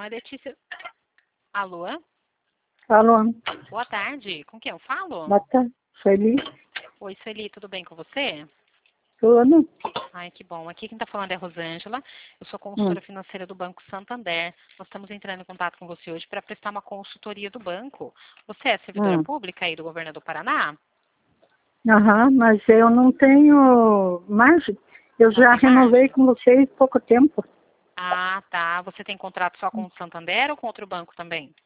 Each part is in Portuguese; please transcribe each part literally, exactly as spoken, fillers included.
é Letícia. Alô? Alô? Boa tarde. Com quem eu falo? Boa tarde. Sueli? Oi, Sueli, tudo bem com você? Tudo? Ai, que bom. Aqui quem está falando é a Rosângela. Eu sou Hum. consultora financeira do Banco Santander. Nós estamos entrando em contato com você hoje para prestar uma consultoria do banco. Você é servidora Hum. pública aí do governo do Paraná? Aham, mas eu não tenho margem. Eu Não já tem margem? renovei com vocês há pouco tempo. Ah, tá. Você tem contrato só com o Santander ou com outro banco também?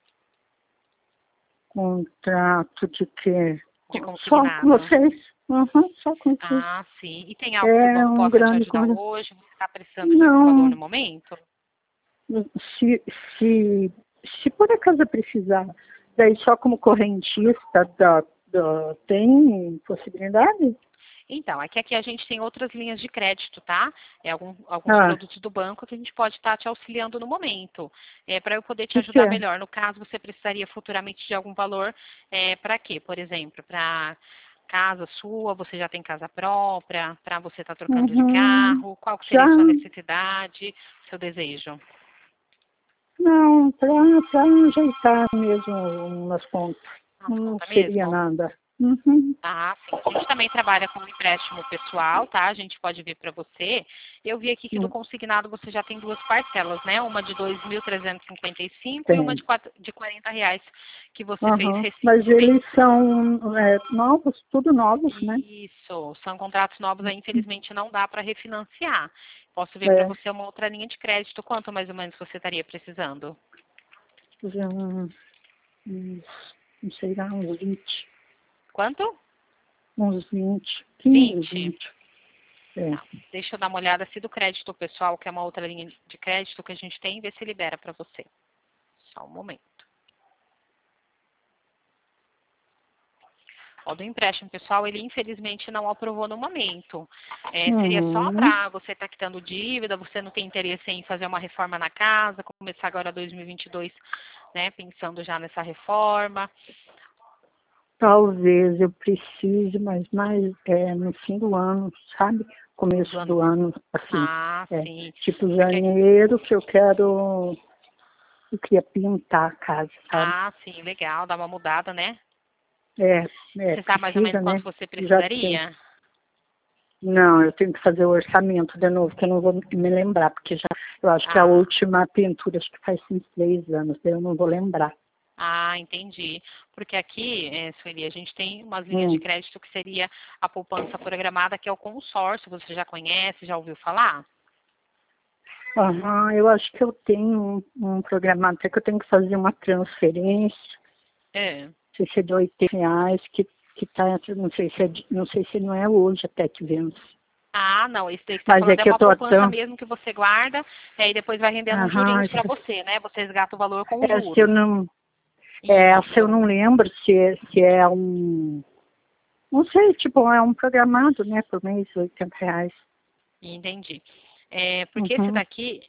Contrato de quê? De Só com consignado. vocês. Aham, só com vocês. Ah, sim. E tem algo que o É banco um possa te grande ajudar contrato. hoje? Você está precisando de algum valor no Não, momento? se, se, se por acaso eu precisar, daí só como correntista, da, da, tem possibilidade? Então, é que aqui a gente tem outras linhas de crédito, tá? É algum, alguns Ah, produtos do banco que a gente pode estar te auxiliando no momento. É, para eu poder te o que, que ajudar é? melhor. No caso, você precisaria futuramente de algum valor é, para quê? Por exemplo, para casa sua, você já tem casa própria, para você estar trocando de Uhum, carro, qual que já. seria a sua necessidade, seu desejo? Não, para ajeitar mesmo umas contas. As Não contas seria mesmo? nada. Uhum. Ah, sim. A gente também trabalha com empréstimo pessoal, tá? A gente pode ver para você. Eu vi aqui que do Hum, consignado você já tem duas parcelas, né? Uma de dois mil trezentos e cinquenta e cinco e uma de, Tem. quatro, de quarenta reais que você fez Uhum. Mas recentemente. eles são é, novos, tudo novos, né? Isso. São contratos novos aí, infelizmente não dá para refinanciar. Posso ver para É, você uma outra linha de crédito. Quanto mais ou menos você estaria precisando? já, uns, não sei lá, uns vinte. Quanto? Uns vinte, quinze, Vinte. vinte. É. Tá. Deixa eu dar uma olhada se do crédito pessoal, que é uma outra linha de crédito que a gente tem, ver se libera para você. Só um momento. O do empréstimo pessoal, ele infelizmente não aprovou no momento. É, seria só Uhum. para você estar quitando dívida, você não tem interesse em fazer uma reforma na casa, começar agora dois mil e vinte e dois, né, pensando já nessa reforma. Talvez eu precise, mas mais é, no fim do ano, sabe? Do Começo ano. do ano, assim. Ah, É, sim. tipo Porque, janeiro que eu quero, eu queria pintar a casa, sabe? ah, sim, legal, dá uma mudada, né? É, é, Você sabe mais ou menos precisa, quanto né? você Já tem. precisaria? Não, eu tenho que fazer o orçamento de novo, que eu não vou me lembrar, porque já, eu acho que a Ah, última pintura, acho que faz uns três anos, daí eu não vou lembrar. ah, entendi. Porque aqui, é, Sueli, a gente tem umas linhas de Hum. crédito que seria a poupança programada, que é o consórcio. Você já conhece, já ouviu falar? Aham, eu acho que eu tenho um, um programado, até que eu tenho que fazer uma transferência, É. não sei se é de oitenta reais, que, que tá, não sei se é, de- não sei se não é hoje até que vence. Ah, não, esse daí que você está Mas é falando é que eu uma tô poupança tão, mesmo que você guarda, e aí depois vai rendendo uns aham, jurinhos para essa, você, né? Você resgata o valor com os essa eu juros. não, essa eu Isso, não lembro se é, se é um, não sei, tipo, é um programado, né, por mês, oitenta reais. entendi. É, porque esse Uhum. daqui,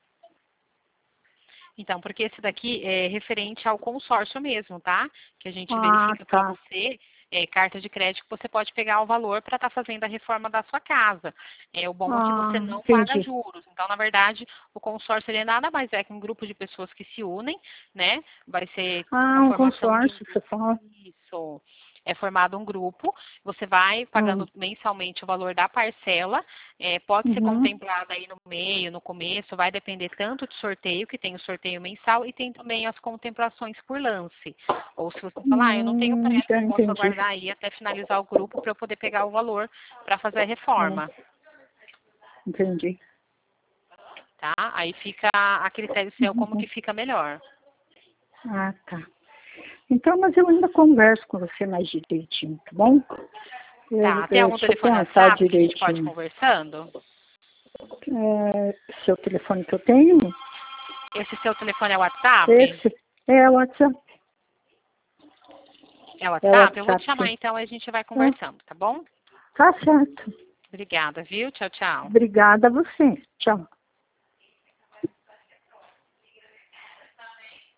então, porque esse daqui é referente ao consórcio mesmo, tá? Que a gente Ah, verifica para tá. você, é, carta de crédito, que você pode pegar o valor para estar fazendo a reforma da sua casa. É, o bom é que você Ah, não paga entendi. juros. Então, na verdade, o consórcio ele é nada mais é que um grupo de pessoas que se unem, né? Vai ser Ah, a um formação de um consórcio, você grupo. fala. Isso. É formado um grupo, você vai Hum. pagando mensalmente o valor da parcela, é, pode ser Uhum. contemplada aí no meio, no começo, vai depender tanto de sorteio, que tem o sorteio mensal, e tem também as contemplações por lance. Ou se você falar, ah, eu não tenho Hum, pressa, já eu posso entendi. aguardar aí até finalizar o grupo para eu poder pegar o valor para fazer a Hum, reforma, entendi. tá? Aí fica a critério seu como Uhum. que fica melhor. Ah, tá. Então, mas eu ainda converso com você mais direitinho, tá bom? Eu, Tá, tem eu, algum deixa eu telefone pensar WhatsApp que a gente pode ir direitinho. conversando? É, seu telefone que eu tenho? Esse seu telefone é WhatsApp? Esse é o WhatsApp. É É o WhatsApp? Eu vou te WhatsApp, chamar sim. então e a gente vai Ah, conversando, tá bom? tá certo. Obrigada, viu? Tchau, tchau. Obrigada a você. Tchau.